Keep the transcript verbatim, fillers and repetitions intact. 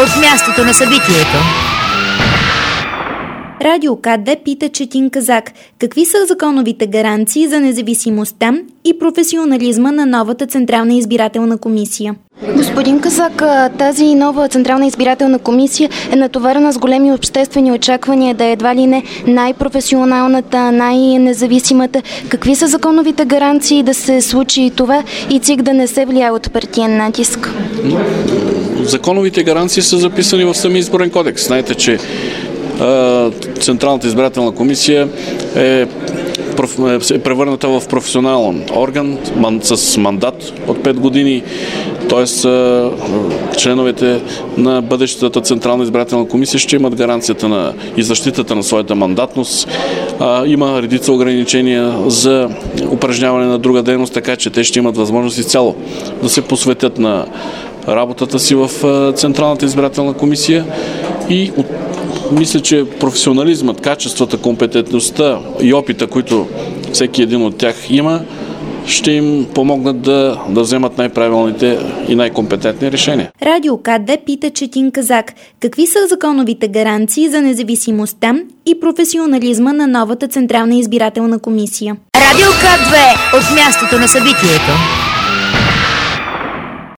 от мястото на събитието. Радио КАТ-две пита Четин Казак какви са законовите гаранции за независимостта и професионализма на новата Централна избирателна комисия. Господин Казак, тази нова Централна избирателна комисия е натоварена с големи обществени очаквания да е едва ли не най-професионалната, най-независимата. Какви са законовите гаранции да се случи това и ЦИК да не се влияе от партиен натиск? Законовите гаранции са записани в самия изборен кодекс. Знаете, че Централната избирателна комисия е, е превърната в професионален орган с мандат от пет години, т.е. членовете на бъдещата Централна избирателна комисия ще имат гаранцията на и защитата на своята мандатност. Има редица ограничения за упражняване на друга дейност, така че те ще имат възможност изцяло да се посветят на работата си в Централната избирателна комисия и от мисля, че професионализмът, качествата, компетентността и опита, които всеки един от тях има, ще им помогнат да, да вземат най-правилните и най-компетентни решения. Радио КАТ-две пита Четин Казак какви са законовите гаранции за независимостта и професионализма на новата Централна избирателна комисия. Радио КАТ-две от мястото на събитието.